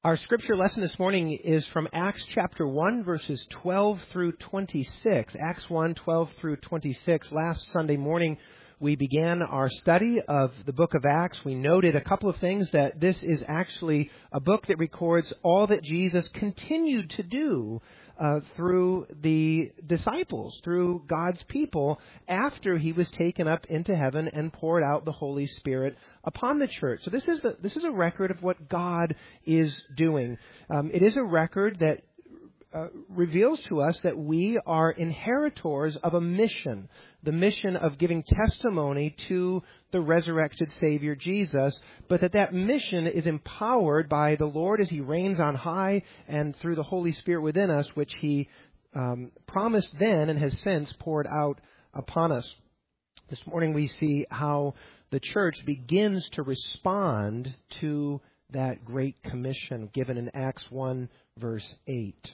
Our scripture lesson this morning is from Acts chapter 1, verses 12 through 26. Acts 1, 12 through 26. Last Sunday morning, we began our study of the book of Acts. We noted a couple of things, that this is actually a book that records all that Jesus continued to do through the disciples, through God's people, after he was taken up into heaven and poured out the Holy Spirit upon the church. So this is a record of what God is doing. It is a record that reveals to us that we are inheritors of a mission, the mission of giving testimony to the resurrected Savior Jesus, but that mission is empowered by the Lord as he reigns on high and through the Holy Spirit within us, which he promised then and has since poured out upon us. This morning we see how the church begins to respond to that great commission given in Acts 1, verse 8.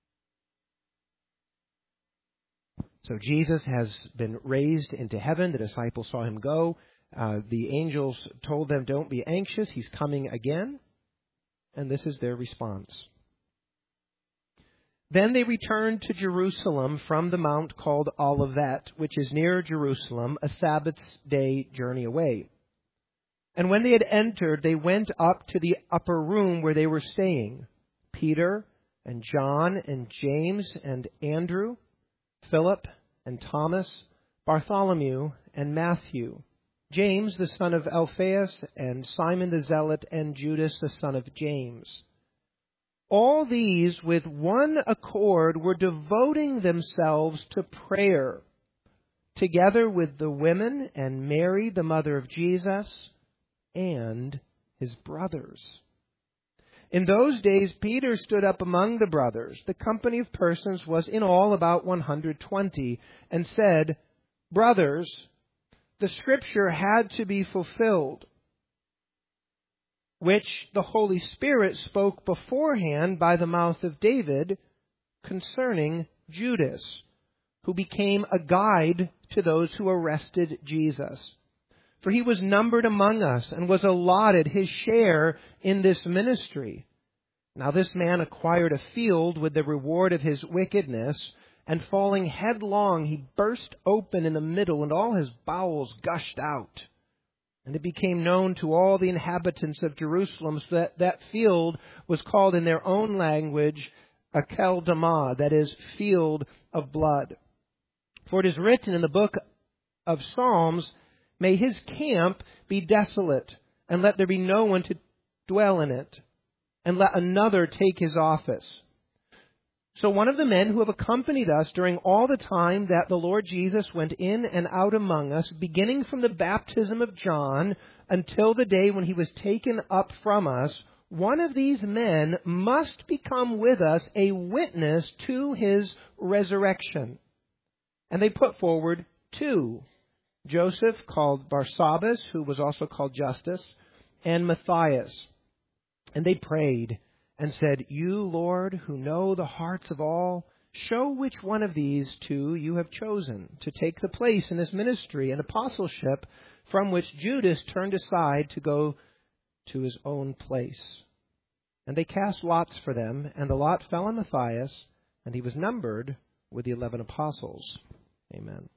So Jesus has been raised into heaven. The disciples saw him go. The angels told them, "Don't be anxious. He's coming again." And this is their response. Then they returned to Jerusalem from the mount called Olivet, which is near Jerusalem, a Sabbath's day journey away. And when they had entered, they went up to the upper room where they were staying. Peter and John and James and Andrew, Philip and Thomas, Bartholomew and Matthew, James the son of Alphaeus and Simon the Zealot and Judas the son of James. All these with one accord were devoting themselves to prayer, together with the women and Mary the mother of Jesus and his brothers. In those days, Peter stood up among the brothers. The company of persons was in all about 120, and said, "Brothers, the scripture had to be fulfilled, which the Holy Spirit spoke beforehand by the mouth of David concerning Judas, who became a guide to those who arrested Jesus. For he was numbered among us and was allotted his share in this ministry. Now this man acquired a field with the reward of his wickedness, and falling headlong, he burst open in the middle, and all his bowels gushed out. And it became known to all the inhabitants of Jerusalem that that field was called in their own language Akeldama, that is, field of blood. For it is written in the book of Psalms, 'May his camp be desolate, and let there be no one to dwell in it, and let another take his office.' So one of the men who have accompanied us during all the time that the Lord Jesus went in and out among us, beginning from the baptism of John until the day when he was taken up from us, one of these men must become with us a witness to his resurrection." And they put forward two: Joseph, called Barsabbas, who was also called Justus, and Matthias. And they prayed and said, "You, Lord, who know the hearts of all, show which one of these two you have chosen to take the place in this ministry and apostleship from which Judas turned aside to go to his own place." And they cast lots for them, and the lot fell on Matthias, and he was numbered with the 11 apostles. Amen.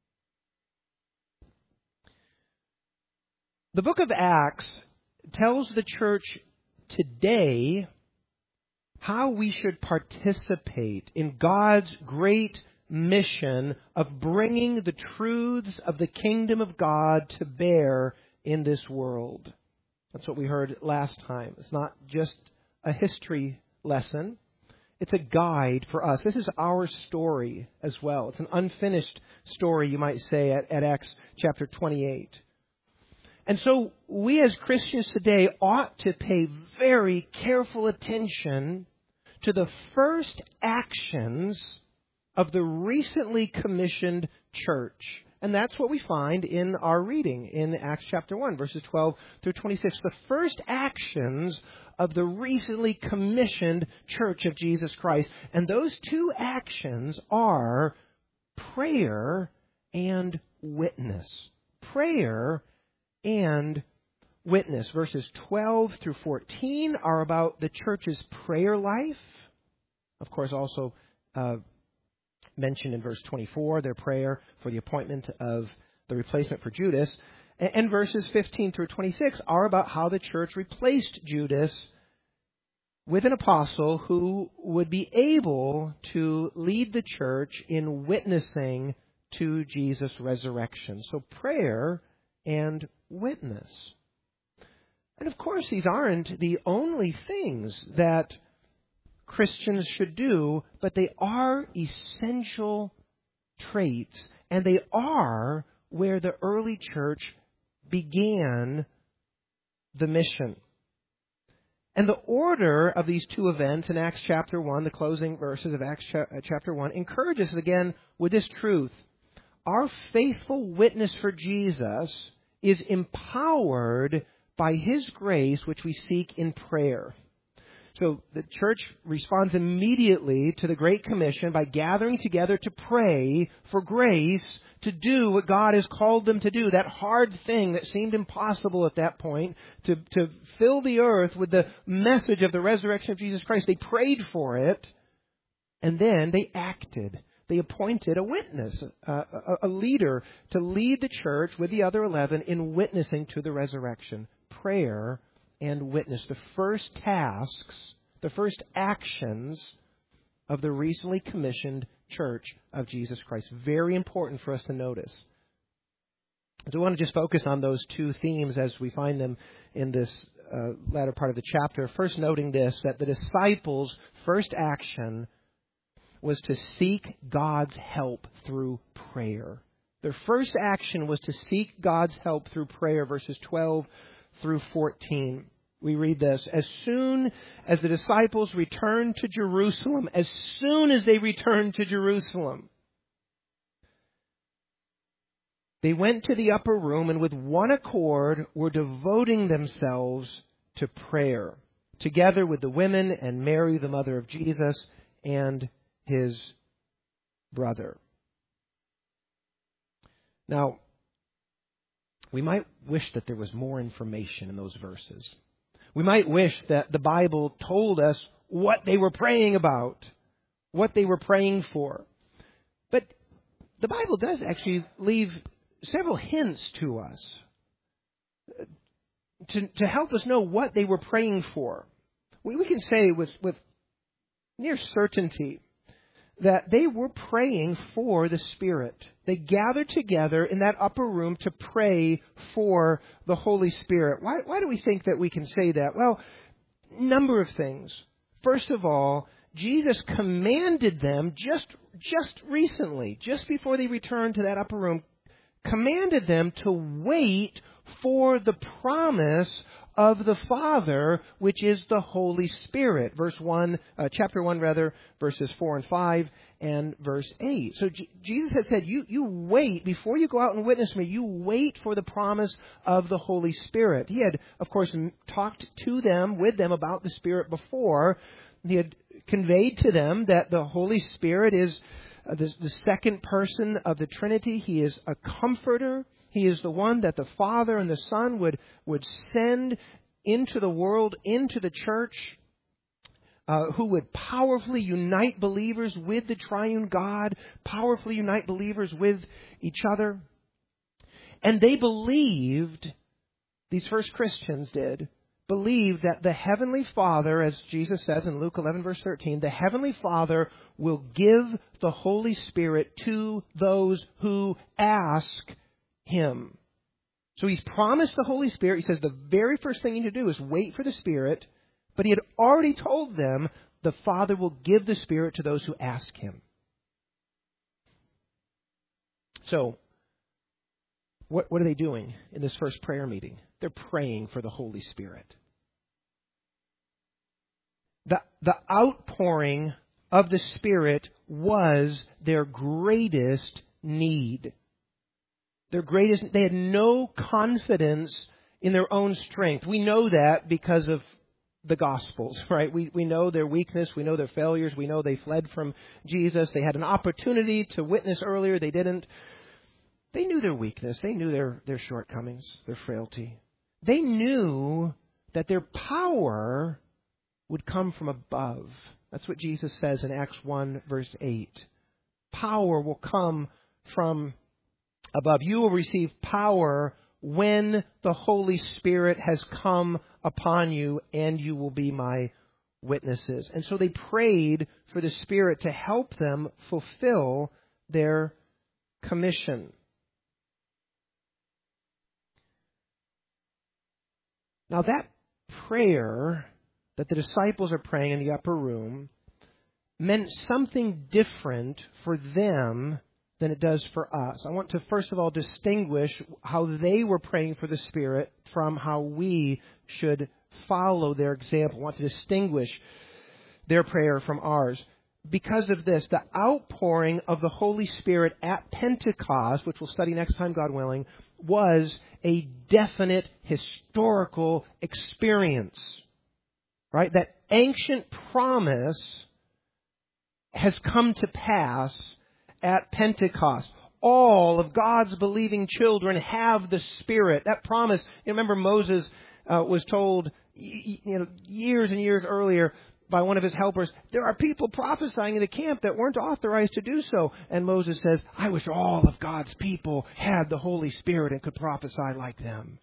The book of Acts tells the church today how we should participate in God's great mission of bringing the truths of the kingdom of God to bear in this world. That's what we heard last time. It's not just a history lesson. It's a guide for us. This is our story as well. It's an unfinished story, you might say, at Acts chapter 28. And so we as Christians today ought to pay very careful attention to the first actions of the recently commissioned church. And that's what we find in our reading in Acts chapter 1, verses 12 through 26. The first actions of the recently commissioned church of Jesus Christ. And those two actions are prayer and witness. Prayer and witness. Verses 12 through 14 are about the church's prayer life. Of course, also mentioned in verse 24, their prayer for the appointment of the replacement for Judas. And verses 15 through 26 are about how the church replaced Judas with an apostle who would be able to lead the church in witnessing to Jesus' resurrection. So prayer and witness. And of course, these aren't the only things that Christians should do, but they are essential traits, and they are where the early church began the mission. And the order of these two events in Acts chapter 1, the closing verses of Acts chapter 1, encourages us again with this truth. Our faithful witness for Jesus is empowered by His grace, which we seek in prayer. So the church responds immediately to the Great Commission by gathering together to pray for grace to do what God has called them to do. That hard thing that seemed impossible at that point, to fill the earth with the message of the resurrection of Jesus Christ. They prayed for it, and then they acted. They appointed a witness, a leader, to lead the church with the other 11 in witnessing to the resurrection. Prayer and witness, the first tasks, the first actions of the recently commissioned church of Jesus Christ. Very important for us to notice. So I want to just focus on those two themes as we find them in this latter part of the chapter. First, noting this, that the disciples' first action was to seek God's help through prayer. Their first action was to seek God's help through prayer, verses 12 through 14. We read this, as soon as the disciples returned to Jerusalem, as soon as they returned to Jerusalem, they went to the upper room and with one accord were devoting themselves to prayer, together with the women and Mary, the mother of Jesus, and his brother. Now, we might wish that there was more information in those verses. We might wish that the Bible told us what they were praying about, what they were praying for. But the Bible does actually leave several hints to us to help us know what they were praying for. We can say with near certainty that they were praying for the Spirit. They gathered together in that upper room to pray for the Holy Spirit. Why do we think that we can say that? Well, number of things. First of all, Jesus commanded them just recently, just before they returned to that upper room, commanded them to wait for the promise of the Father, which is the Holy Spirit. Chapter 1, verses 4 and 5, and verse 8. So Jesus has said, you wait, before you go out and witness me, you wait for the promise of the Holy Spirit. He had, of course, talked to them, with them, about the Spirit before. He had conveyed to them that the Holy Spirit is the second person of the Trinity. He is a comforter. He is the one that the Father and the Son would send into the world, into the church, who would powerfully unite believers with the triune God, powerfully unite believers with each other. And they believed, these first Christians did, believe that the Heavenly Father, as Jesus says in Luke 11, verse 13, the Heavenly Father will give the Holy Spirit to those who ask Him. So He's promised the Holy Spirit. He says the very first thing you need to do is wait for the Spirit. But He had already told them the Father will give the Spirit to those who ask Him. So, what are they doing in this first prayer meeting? They're praying for the Holy Spirit. The outpouring of the Spirit was their greatest need. They had no confidence in their own strength. We know that because of the Gospels, right? We know their weakness. We know their failures. We know they fled from Jesus. They had an opportunity to witness earlier. They didn't. They knew their weakness. They knew their shortcomings, their frailty. they knew that their power would come from above. That's what Jesus says in Acts 1, verse 8. Power will come from above. You will receive power when the Holy Spirit has come upon you, and you will be my witnesses. And so they prayed for the Spirit to help them fulfill their commission. Now that prayer that the disciples are praying in the upper room meant something different for them than it does for us. I want to first of all distinguish how they were praying for the Spirit from how we should follow their example. I want to distinguish their prayer from ours. Because of this, the outpouring of the Holy Spirit at Pentecost, which we'll study next time, God willing, was a definite historical experience. Right? That ancient promise has come to pass at Pentecost. All of God's believing children have the Spirit. That promise, you remember Moses was told years and years earlier by one of his helpers, there are people prophesying in the camp that weren't authorized to do so. And Moses says, I wish all of God's people had the Holy Spirit and could prophesy like them.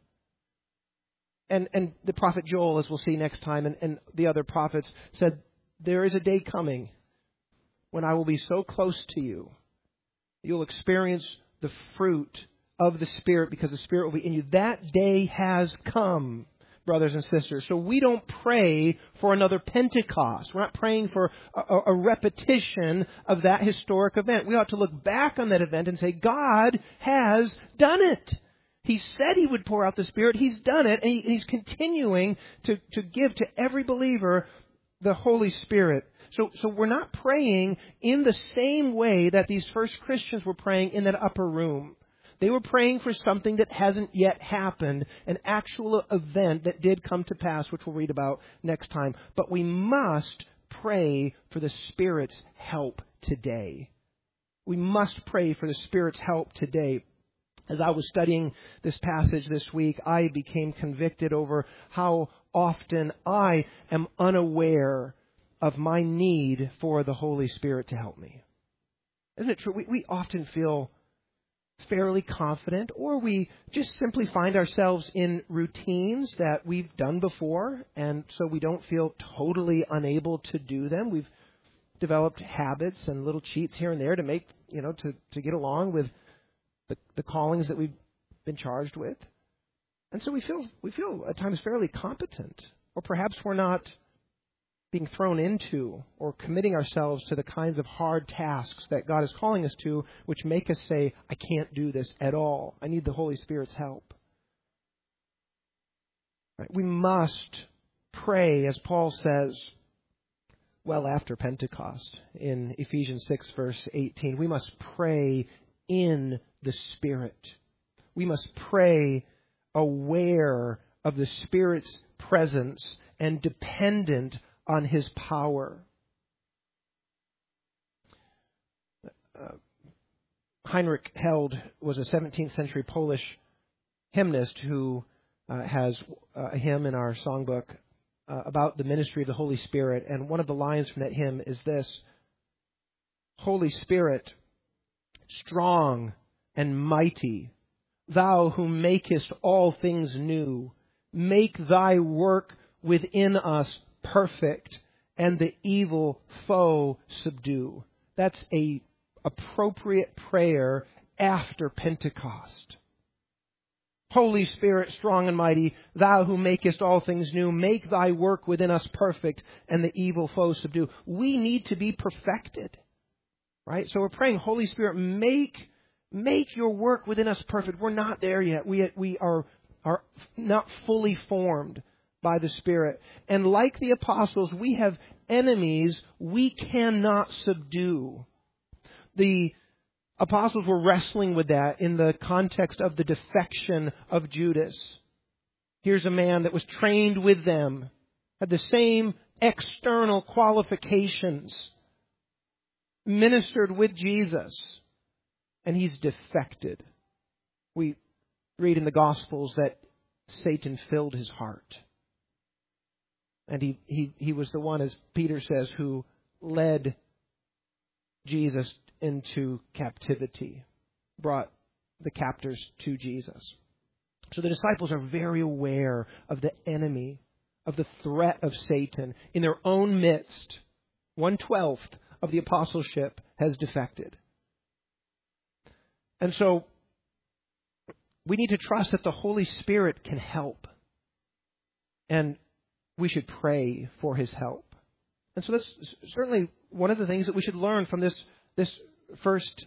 And the prophet Joel, as we'll see next time, and the other prophets said, there is a day coming when I will be so close to you, you'll experience the fruit of the Spirit because the Spirit will be in you. That day has come, brothers and sisters. So we don't pray for another Pentecost. We're not praying for a repetition of that historic event. We ought to look back on that event and say, God has done it. He said He would pour out the Spirit. He's done it. And He's continuing to give to every believer the Holy Spirit. So we're not praying in the same way that these first Christians were praying in that upper room. They were praying for something that hasn't yet happened, an actual event that did come to pass, which we'll read about next time. But we must pray for the Spirit's help today. We must pray for the Spirit's help today. As I was studying this passage this week, I became convicted over how often I am unaware of my need for the Holy Spirit to help me. Isn't it true? We often feel fairly confident, or we just simply find ourselves in routines that we've done before, and so we don't feel totally unable to do them. We've developed habits and little cheats here and there to make, to get along with the callings that we've been charged with. And so we feel at times fairly competent, or perhaps we're not being thrown into or committing ourselves to the kinds of hard tasks that God is calling us to, which make us say, I can't do this at all. I need the Holy Spirit's help. Right? We must pray, as Paul says, well after Pentecost in Ephesians 6, verse 18. We must pray in the Spirit. We must pray aware of the Spirit's presence and dependent on His power. Heinrich Held was a 17th century Polish hymnist who has a hymn in our songbook about the ministry of the Holy Spirit. And one of the lines from that hymn is this: Holy Spirit, strong and mighty, Thou who makest all things new, make Thy work within us perfect, and the evil foe subdue. That's a appropriate prayer after Pentecost. Holy Spirit, strong and mighty, Thou who makest all things new, make Thy work within us perfect, and the evil foe subdue. We need to be perfected. Right? So we're praying, Holy Spirit, make your work within us perfect. We're not there yet. We are not fully formed by the Spirit. And like the apostles, we have enemies we cannot subdue. The apostles were wrestling with that in the context of the defection of Judas. Here's a man that was trained with them, had the same external qualifications, ministered with Jesus, and he's defected. We read in the Gospels that Satan filled his heart. And he was the one, as Peter says, who led Jesus into captivity, brought the captors to Jesus. So the disciples are very aware of the enemy, of the threat of Satan. In their own midst, 1/12 of the apostleship has defected. And so we need to trust that the Holy Spirit can help. And we should pray for his help. And so that's certainly one of the things that we should learn from this first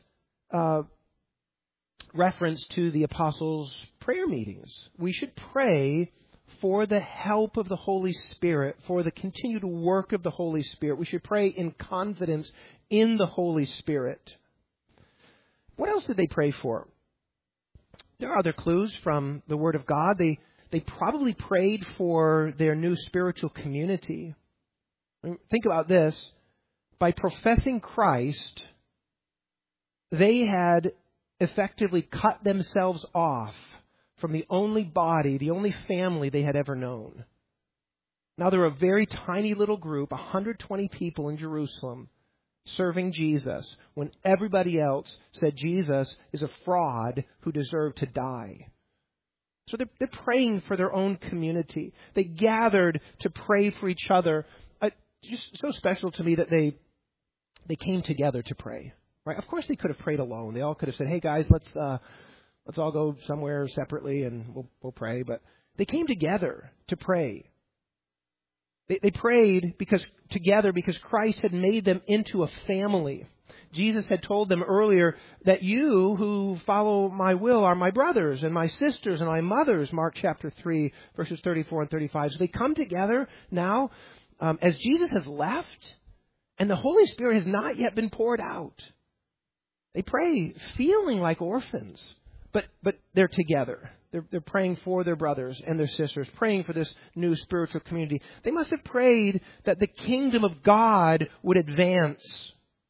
reference to the apostles' prayer meetings. We should pray for the help of the Holy Spirit, for the continued work of the Holy Spirit. We should pray in confidence in the Holy Spirit. What else did they pray for? There are other clues from the Word of God. They probably prayed for their new spiritual community. Think about this. By professing Christ, they had effectively cut themselves off from the only body, the only family they had ever known. Now they're a very tiny little group, 120 people in Jerusalem, serving Jesus, when everybody else said Jesus is a fraud who deserved to die. So they're praying for their own community. They gathered to pray for each other. Just so special to me that they came together to pray. Right? Of course, they could have prayed alone. They all could have said, "Hey guys, let's all go somewhere separately and we'll pray." But they came together to pray. They prayed together because Christ had made them into a family. Jesus had told them earlier that you who follow my will are my brothers and my sisters and my mothers, Mark chapter 3, verses 34 and 35. So they come together now as Jesus has left and the Holy Spirit has not yet been poured out. They pray feeling like orphans, but they're together. They're praying for their brothers and their sisters, praying for this new spiritual community. They must have prayed that the kingdom of God would advance.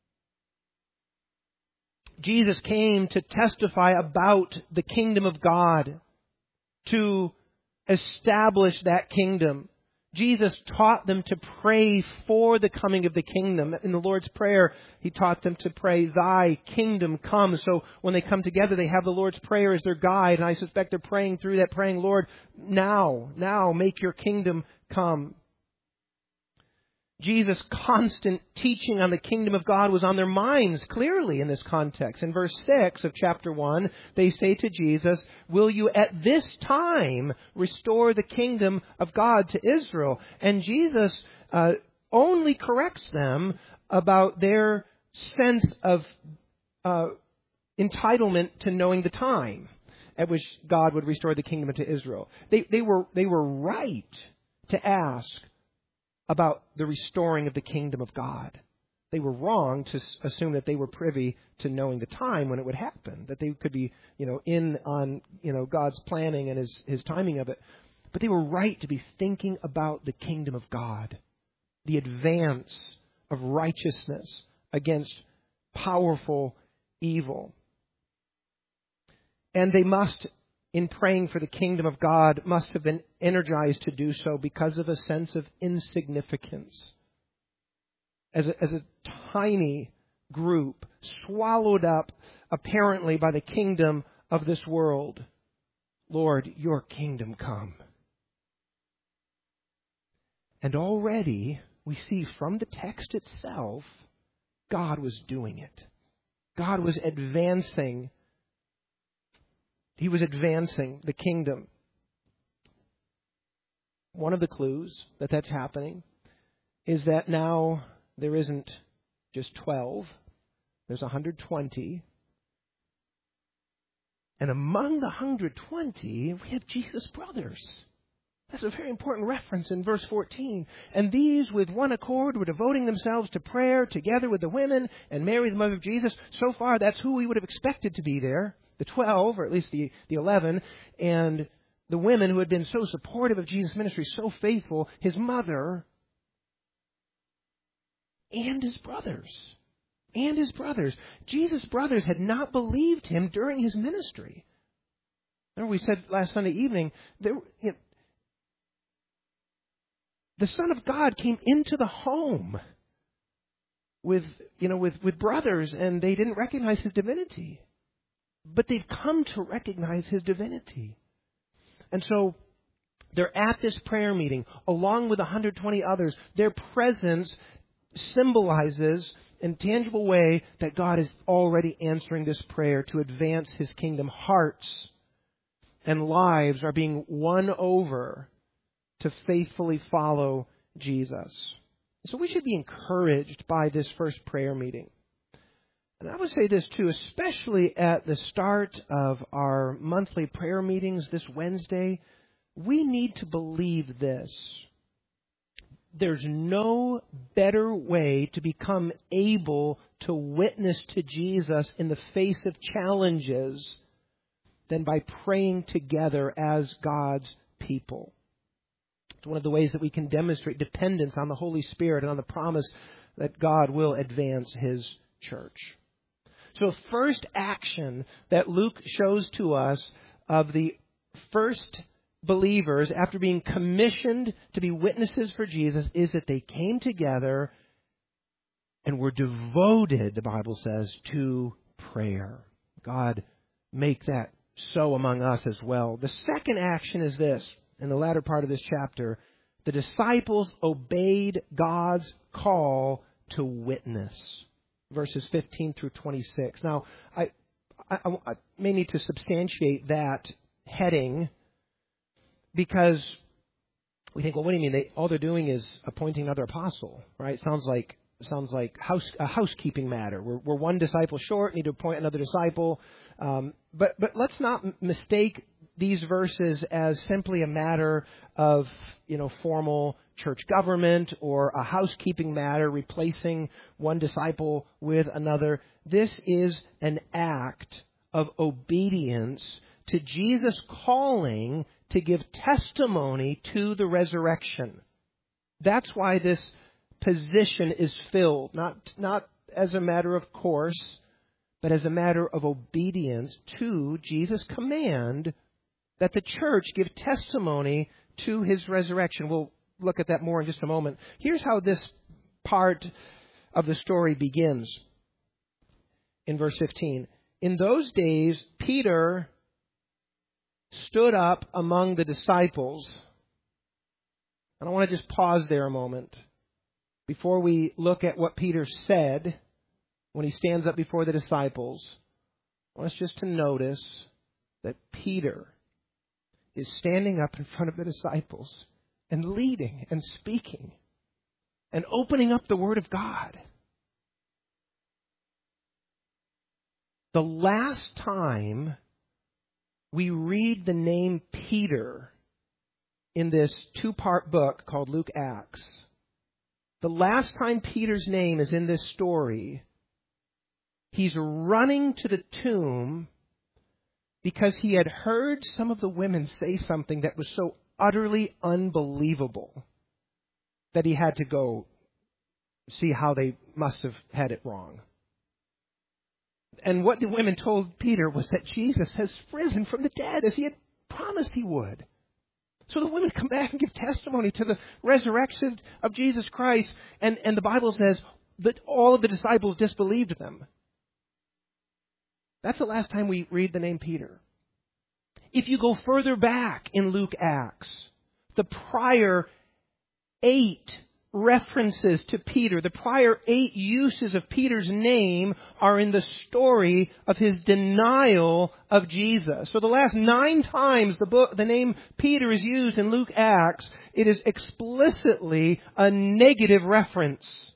Jesus came to testify about the kingdom of God, to establish that kingdom. Jesus taught them to pray for the coming of the kingdom. In the Lord's Prayer, He taught them to pray, "Thy kingdom come." So when they come together, they have the Lord's Prayer as their guide. And I suspect they're praying through that, praying, "Lord, now make your kingdom come." Jesus' constant teaching on the kingdom of God was on their minds clearly in this context. In verse 6 of chapter 1, they say to Jesus, "Will you at this time restore the kingdom of God to Israel?" And Jesus only corrects them about their sense of entitlement to knowing the time at which God would restore the kingdom to Israel. They were right to ask about the restoring of the kingdom of God. They were wrong to assume that they were privy to knowing the time when it would happen, that they could be, in on, God's planning and his timing of it. But they were right to be thinking about the kingdom of God, the advance of righteousness against powerful evil. And they must, in praying for the kingdom of God, must have been energized to do so because of a sense of insignificance. As a tiny group, swallowed up apparently by the kingdom of this world. "Lord, your kingdom come." And already we see from the text itself, God was doing it. God was advancing. He was advancing the kingdom. One of the clues that that's happening is that now there isn't just 12. There's 120. And among the 120, we have Jesus' brothers. That's a very important reference in verse 14. "And these with one accord were devoting themselves to prayer together with the women and Mary, the mother of Jesus." So far, that's who we would have expected to be there. The 12, or at least the 11, and the women who had been so supportive of Jesus' ministry, so faithful, his mother, and his brothers. And his brothers. Jesus' brothers had not believed him during his ministry. Remember we said last Sunday evening, the Son of God came into the home with brothers, and they didn't recognize His divinity. But they've come to recognize His divinity. And so they're at this prayer meeting, along with 120 others. Their presence symbolizes in a tangible way that God is already answering this prayer to advance His kingdom. Hearts and lives are being won over to faithfully follow Jesus. So we should be encouraged by this first prayer meeting. And I would say this too, especially at the start of our monthly prayer meetings this Wednesday, we need to believe this. There's no better way to become able to witness to Jesus in the face of challenges than by praying together as God's people. It's one of the ways that we can demonstrate dependence on the Holy Spirit and on the promise that God will advance His church. So the first action that Luke shows to us of the first believers after being commissioned to be witnesses for Jesus is that they came together and were devoted, the Bible says, to prayer. God, make that so among us as well. The second action is this. In the latter part of this chapter, the disciples obeyed God's call to witness. Verses 15 through 26. Now, I may need to substantiate that heading because we think, well, what do you mean? All they're doing is appointing another apostle, right? Sounds like a housekeeping matter. We're one disciple short, need to appoint another disciple. But let's not mistake these verses as simply a matter of, formal church government or a housekeeping matter, replacing one disciple with another. This is an act of obedience to Jesus' calling to give testimony to the resurrection. That's why this position is filled, not as a matter of course, but as a matter of obedience to Jesus' command that the church give testimony to His resurrection. We'll look at that more in just a moment. Here's how this part of the story begins. In verse 15. In those days, Peter stood up among the disciples. And I want to just pause there a moment before we look at what Peter said when he stands up before the disciples. I want us just to notice that Peter is standing up in front of the disciples and leading and speaking and opening up the Word of God. The last time we read the name Peter in this two-part book called Luke Acts, the last time Peter's name is in this story, he's running to the tomb because he had heard some of the women say something that was so utterly unbelievable that he had to go see how they must have had it wrong. And what the women told Peter was that Jesus has risen from the dead as He had promised He would. So the women come back and give testimony to the resurrection of Jesus Christ. And the Bible says that all of the disciples disbelieved them. That's the last time we read the name Peter. If you go further back in Luke Acts, the prior 8 references to Peter, the prior 8 uses of Peter's name are in the story of his denial of Jesus. So the last 9 times the name Peter is used in Luke Acts, it is explicitly a negative reference.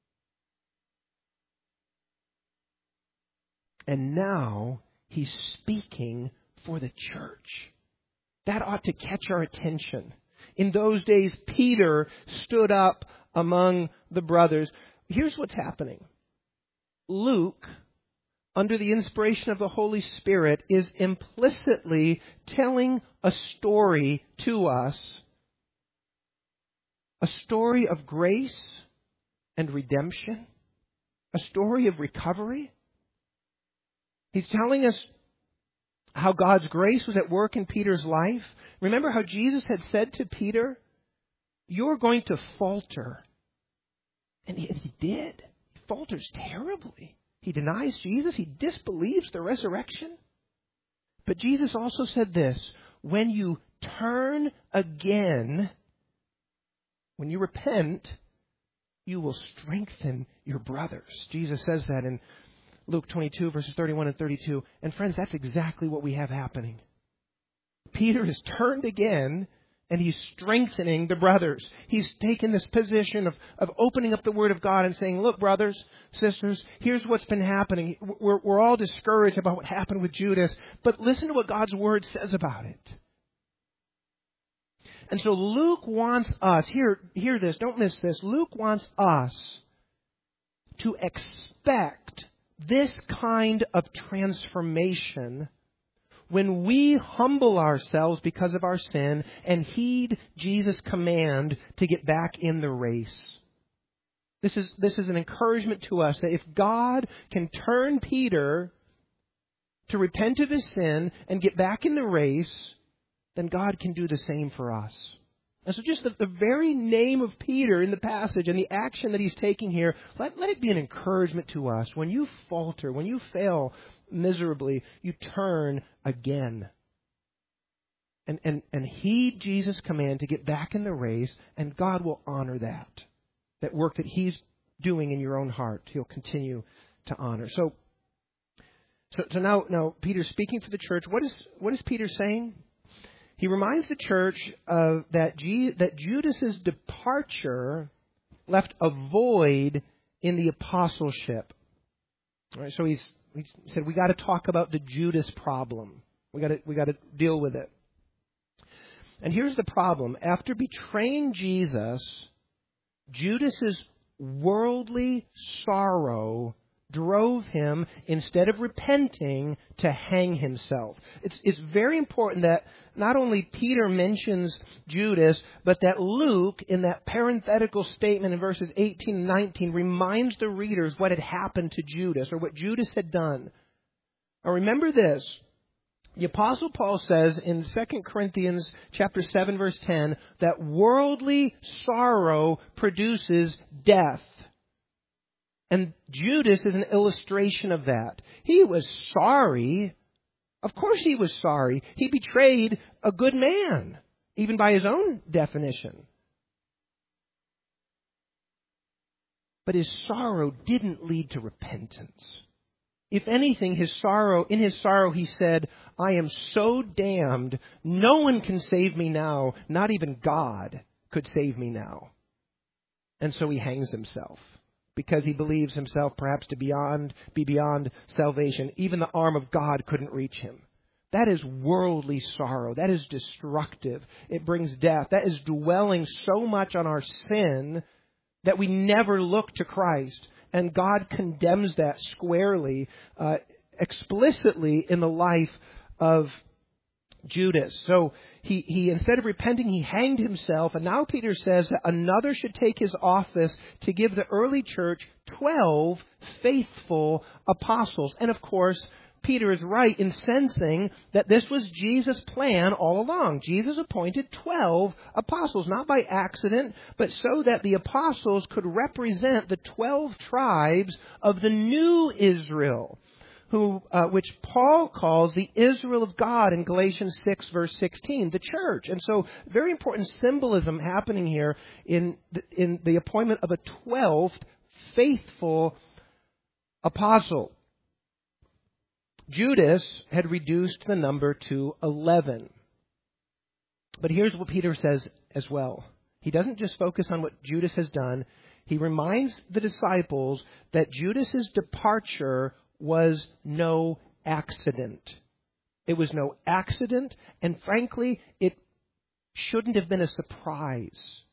And now he's speaking for the church. That ought to catch our attention. In those days, Peter stood up among the brothers. Here's what's happening. Luke, under the inspiration of the Holy Spirit, is implicitly telling a story to us. A story of grace and redemption. A story of recovery. He's telling us how God's grace was at work in Peter's life. Remember how Jesus had said to Peter, "You're going to falter." And he did. He falters terribly. He denies Jesus. He disbelieves the resurrection. But Jesus also said this, when you turn again, when you repent, you will strengthen your brothers. Jesus says that in Luke 22, verses 31 and 32. And friends, that's exactly what we have happening. Peter has turned again, and he's strengthening the brothers. He's taken this position of opening up the Word of God and saying, look, brothers, sisters, here's what's been happening. We're all discouraged about what happened with Judas, but listen to what God's Word says about it. And so Luke wants us, hear this, don't miss this. Luke wants us to expect this kind of transformation when we humble ourselves because of our sin and heed Jesus' command to get back in the race. This is an encouragement to us that if God can turn Peter to repent of his sin and get back in the race, then God can do the same for us. And so just the very name of Peter in the passage and the action that he's taking here, let it be an encouragement to us. When you falter, when you fail miserably, you turn again. And heed Jesus' command to get back in the race, and God will honor that work that he's doing in your own heart. He'll continue to honor. So now Peter's speaking for the church. What is Peter saying? He reminds the church that Judas's departure left a void in the apostleship. All right, so he said we got to talk about the Judas problem. We got to deal with it. And here's the problem: after betraying Jesus, Judas's worldly sorrow drove him, instead of repenting, to hang himself. It's very important that not only Peter mentions Judas, but that Luke, in that parenthetical statement in verses 18 and 19, reminds the readers what had happened to Judas, or what Judas had done. Now remember this. The Apostle Paul says in 2 Corinthians chapter 7, verse 10, that worldly sorrow produces death. And Judas is an illustration of that. He was sorry. Of course he was sorry. He betrayed a good man, even by his own definition. But his sorrow didn't lead to repentance. If anything, in his sorrow, he said, I am so damned, no one can save me now. Not even God could save me now. And so he hangs himself, because he believes himself perhaps to be beyond salvation. Even the arm of God couldn't reach him. That is worldly sorrow. That is destructive. It brings death. That is dwelling so much on our sin that we never look to Christ. And God condemns that squarely, explicitly in the life of Judas. So he instead of repenting, he hanged himself. And now Peter says that another should take his office to give the early church 12 faithful apostles. And of course, Peter is right in sensing that this was Jesus' plan all along. Jesus appointed 12 apostles, not by accident, but so that the apostles could represent the 12 tribes of the new Israel, which Paul calls the Israel of God in Galatians 6, verse 16, the church. And so very important symbolism happening here in the appointment of a 12th faithful apostle. Judas had reduced the number to 11. But here's what Peter says as well. He doesn't just focus on what Judas has done. He reminds the disciples that Judas's departure was no accident. It was no accident, and frankly, it shouldn't have been a surprise.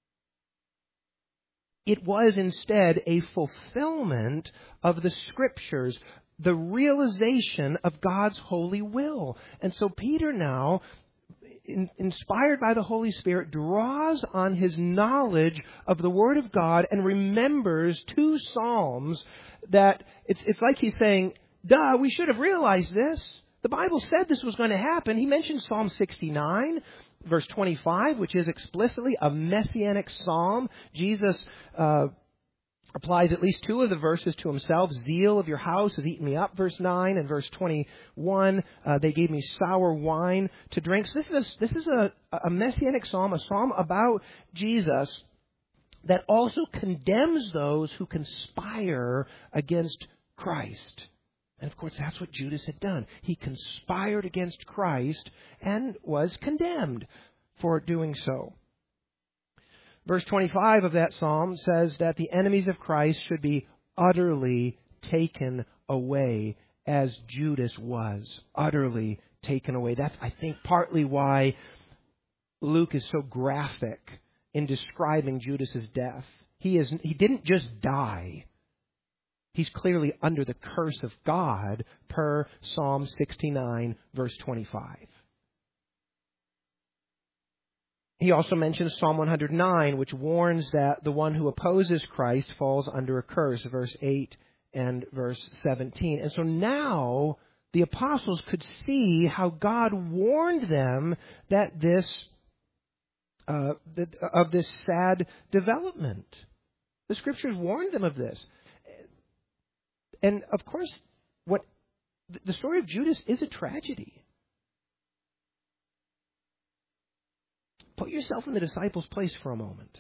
It was instead a fulfillment of the Scriptures, the realization of God's holy will. And so Peter now, inspired by the Holy Spirit, draws on his knowledge of the Word of God and remembers 2 Psalms that it's like he's saying, duh, we should have realized this. The Bible said this was going to happen. He mentioned Psalm 69, verse 25, which is explicitly a messianic psalm. Jesus applies at least two of the verses to himself. Zeal of your house has eaten me up, verse 9, and verse 21, they gave me sour wine to drink. So this is a messianic psalm, a psalm about Jesus that also condemns those who conspire against Christ. And of course, that's what Judas had done. He conspired against Christ and was condemned for doing so. Verse 25 of that psalm says that the enemies of Christ should be utterly taken away, as Judas was utterly taken away. That's, I think, partly why Luke is so graphic in describing Judas's death. He didn't just die. He's clearly under the curse of God per Psalm 69, verse 25. He also mentions Psalm 109, which warns that the one who opposes Christ falls under a curse, verse 8 and verse 17. And so now the apostles could see how God warned them that of this sad development. The Scriptures warned them of this. And of course, the story of Judas is a tragedy. Put yourself in the disciples' place for a moment.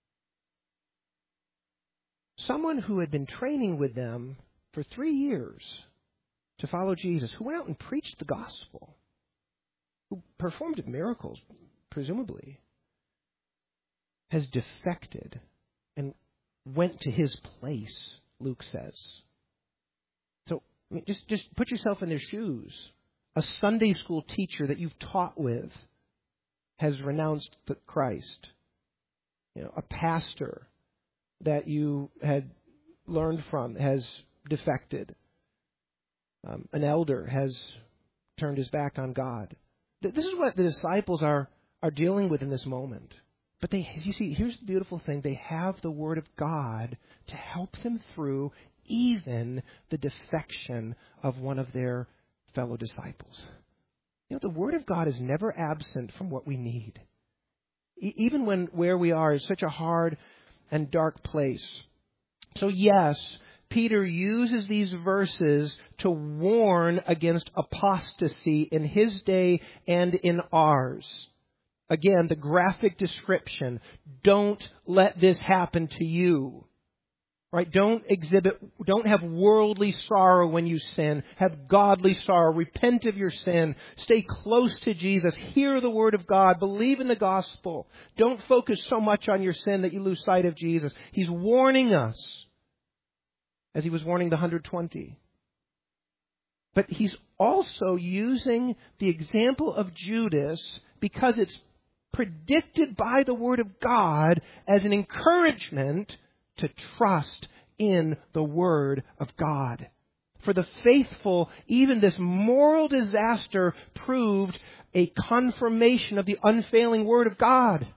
Someone who had been training with them for 3 years to follow Jesus, who went out and preached the gospel, who performed miracles, presumably, has defected and went to his place, Luke says. So just put yourself in their shoes. A Sunday school teacher that you've taught with has renounced Christ. A pastor that you had learned from has defected. An elder has turned his back on God. This is what the disciples are dealing with in this moment. But you see, here's the beautiful thing. They have the Word of God to help them through even the defection of one of their fellow disciples. The Word of God is never absent from what we need. Even where we are is such a hard and dark place. So yes, Peter uses these verses to warn against apostasy in his day and in ours. Again, the graphic description. Don't let this happen to you. Right? Don't have worldly sorrow when you sin. Have godly sorrow. Repent of your sin. Stay close to Jesus. Hear the Word of God. Believe in the gospel. Don't focus so much on your sin that you lose sight of Jesus. He's warning us, as he was warning the 120. But he's also using the example of Judas because it's predicted by the Word of God as an encouragement to trust in the Word of God. For the faithful, even this moral disaster proved a confirmation of the unfailing Word of God.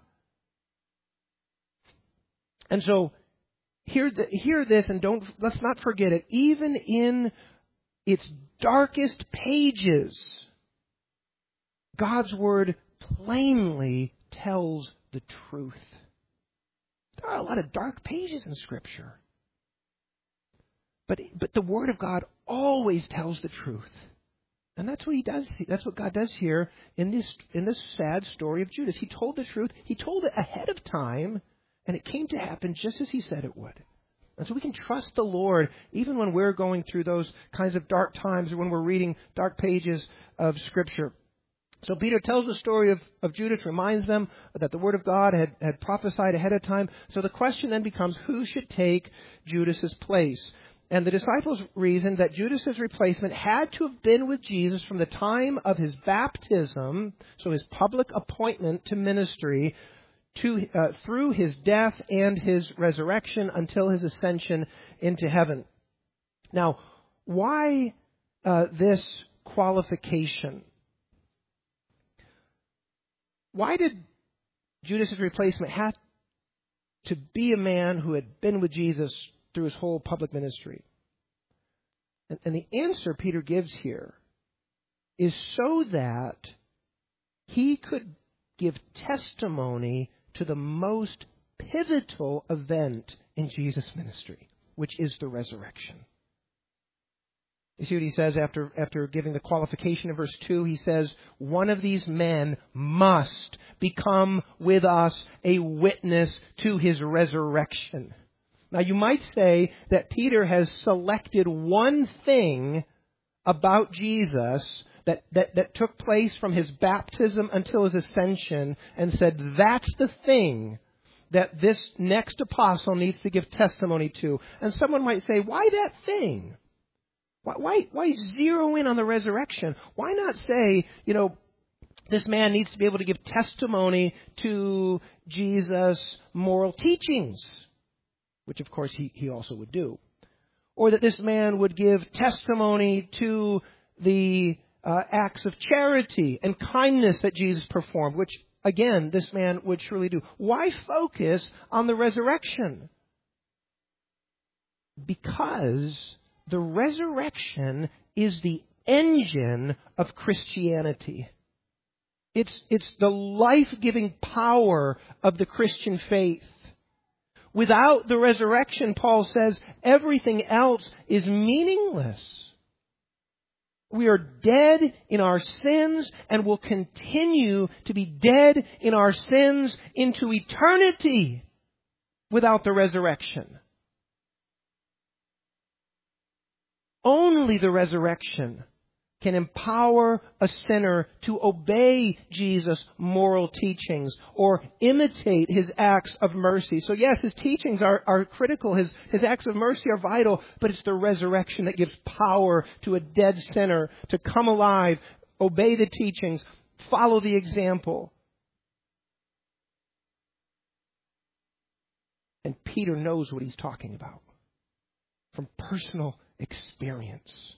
And so, hear this, and let's not forget it. Even in its darkest pages, God's Word plainly tells the truth. There are a lot of dark pages in Scripture. But the Word of God always tells the truth. And that's what he does. That's what God does here in this sad story of Judas. He told the truth. He told it ahead of time, and it came to happen just as he said it would. And so we can trust the Lord even when we're going through those kinds of dark times or when we're reading dark pages of Scripture. So Peter tells the story of Judas, reminds them that the Word of God had prophesied ahead of time. So the question then becomes, who should take Judas's place? And the disciples reasoned that Judas's replacement had to have been with Jesus from the time of his baptism, so his public appointment to ministry, through his death and his resurrection until his ascension into heaven. Now, why this qualification? Why did Judas' replacement have to be a man who had been with Jesus through his whole public ministry? And the answer Peter gives here is so that he could give testimony to the most pivotal event in Jesus' ministry, which is the resurrection. You see what he says after giving the qualification of verse 2? He says, one of these men must become with us a witness to his resurrection. Now you might say that Peter has selected one thing about Jesus that took place from his baptism until his ascension and said, that's the thing that this next apostle needs to give testimony to. And someone might say, why that thing? Why zero in on the resurrection? Why not say, this man needs to be able to give testimony to Jesus' moral teachings, which of course he also would do. Or that this man would give testimony to the acts of charity and kindness that Jesus performed, which again, this man would surely do. Why focus on the resurrection? Because the resurrection is the engine of Christianity. It's the life-giving power of the Christian faith. Without the resurrection, Paul says, everything else is meaningless. We are dead in our sins and will continue to be dead in our sins into eternity without the resurrection. Only the resurrection can empower a sinner to obey Jesus' moral teachings or imitate his acts of mercy. So yes, his teachings are critical. His acts of mercy are vital, but it's the resurrection that gives power to a dead sinner to come alive, obey the teachings, follow the example. And Peter knows what he's talking about from personal experience.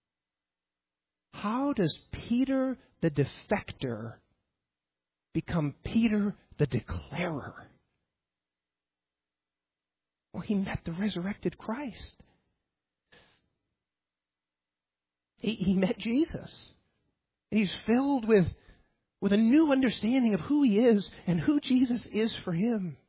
How does Peter the defector become Peter the declarer? Well, he met the resurrected Christ. He met Jesus. He's filled with a new understanding of who he is and who Jesus is for him.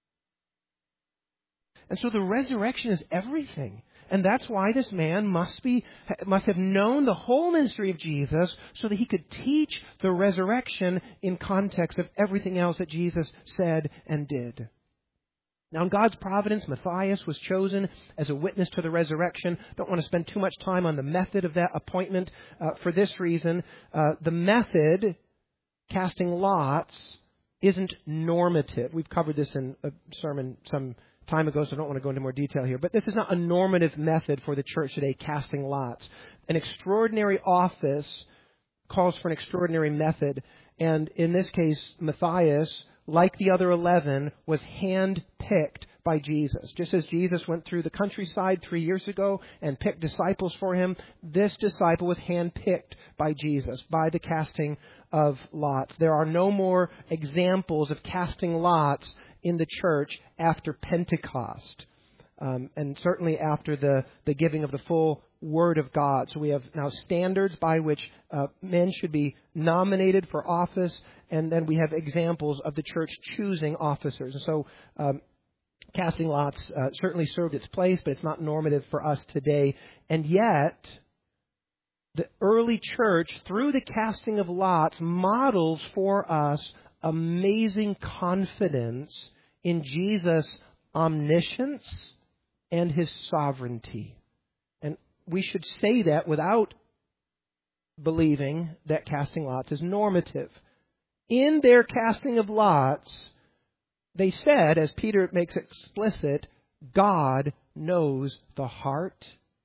And so the resurrection is everything. And that's why this man must have known the whole ministry of Jesus so that he could teach the resurrection in context of everything else that Jesus said and did. Now, in God's providence, Matthias was chosen as a witness to the resurrection. Don't want to spend too much time on the method of that appointment for this reason. The method, casting lots, isn't normative. We've covered this in a sermon some time ago, so I don't want to go into more detail here. But this is not a normative method for the church today, casting lots. An extraordinary office calls for an extraordinary method. And in this case, Matthias, like the other 11, was handpicked by Jesus. Just as Jesus went through the countryside 3 years ago and picked disciples for him, this disciple was handpicked by Jesus, by the casting of lots. There are no more examples of casting lots in the church after Pentecost, and certainly after the giving of the full Word of God. So we have now standards by which men should be nominated for office, and then we have examples of the church choosing officers. And so casting lots certainly served its place, but it's not normative for us today. And yet, the early church, through the casting of lots, models for us amazing confidence in Jesus' omniscience and his sovereignty. And we should say that without believing that casting lots is normative. In their casting of lots, they said, as Peter makes explicit, God knows the heart.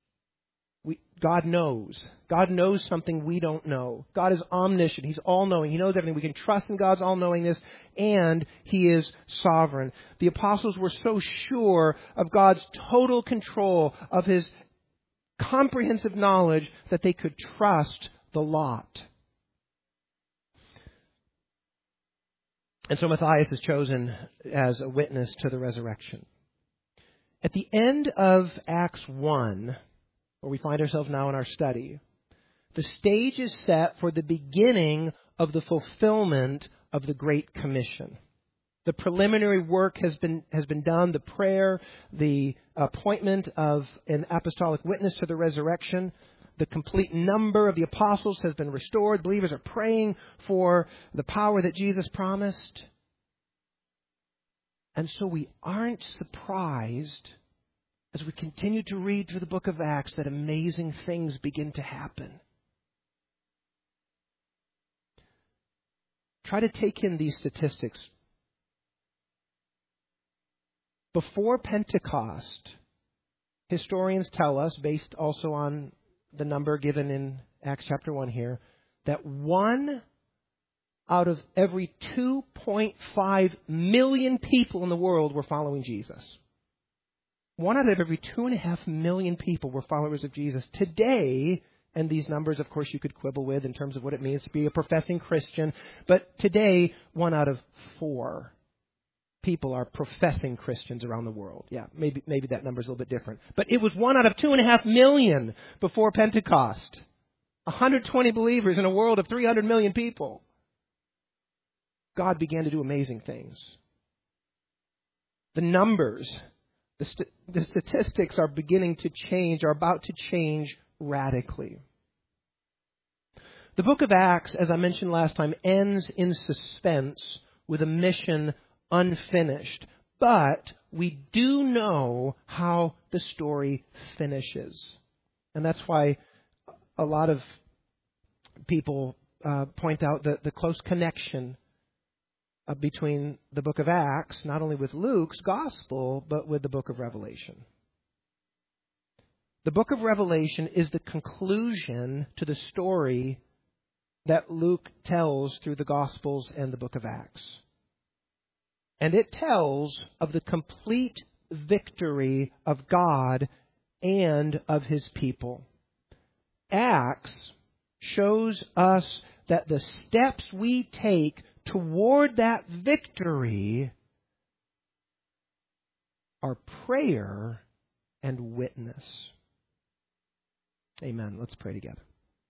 God knows. God knows something we don't know. God is omniscient. He's all-knowing. He knows everything. We can trust in God's all-knowingness, and He is sovereign. The apostles were so sure of God's total control, of His comprehensive knowledge, that they could trust the lot. And so Matthias is chosen as a witness to the resurrection. At the end of Acts 1, where we find ourselves now in our study, the stage is set for the beginning of the fulfillment of the Great Commission. The preliminary work has been done, the prayer, the appointment of an apostolic witness to the resurrection. The complete number of the apostles has been restored. Believers are praying for the power that Jesus promised. And so we aren't surprised as we continue to read through the book of Acts that amazing things begin to happen. Try to take in these statistics. Before Pentecost, historians tell us, based also on the number given in Acts chapter 1 here, that 1 out of every 2.5 million people in the world were following Jesus. 1 out of every 2.5 million people were followers of Jesus. Today, and these numbers, of course, you could quibble with in terms of what it means to be a professing Christian, but today, 1 out of 4 people are professing Christians around the world. Yeah, maybe that number's a little bit different. But it was 1 out of 2.5 million before Pentecost. 120 believers in a world of 300 million people. God began to do amazing things. The numbers, the statistics are beginning to change, are about to change radically. The book of Acts, as I mentioned last time, ends in suspense with a mission unfinished. But we do know how the story finishes. And that's why a lot of people point out the close connection between the book of Acts, not only with Luke's gospel, but with the book of Revelation. The book of Revelation is the conclusion to the story that Luke tells through the Gospels and the book of Acts. And it tells of the complete victory of God and of His people. Acts shows us that the steps we take toward that victory are prayer and witness. Amen. Let's pray together.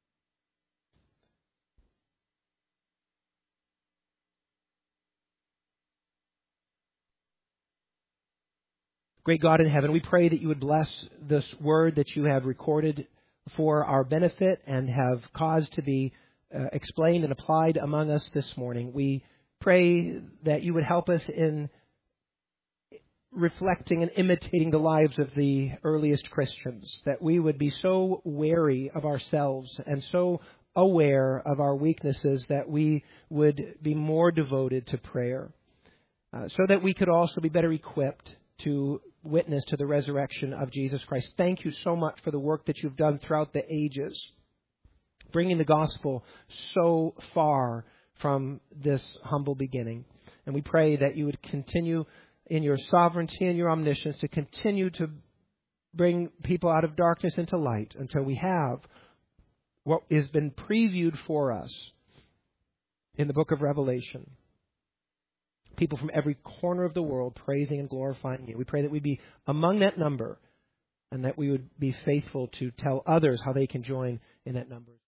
Great God in heaven, we pray that you would bless this word that you have recorded for our benefit and have caused to be explained and applied among us this morning. We pray that you would help us in reflecting and imitating the lives of the earliest Christians, that we would be so wary of ourselves and so aware of our weaknesses that we would be more devoted to prayer, so that we could also be better equipped to witness to the resurrection of Jesus Christ. Thank you so much for the work that you've done throughout the ages, bringing the gospel so far from this humble beginning. And we pray that you would continue in your sovereignty and your omniscience to continue to bring people out of darkness into light until we have what has been previewed for us in the book of Revelation. People from every corner of the world praising and glorifying you. We pray that we be among that number and that we would be faithful to tell others how they can join in that number.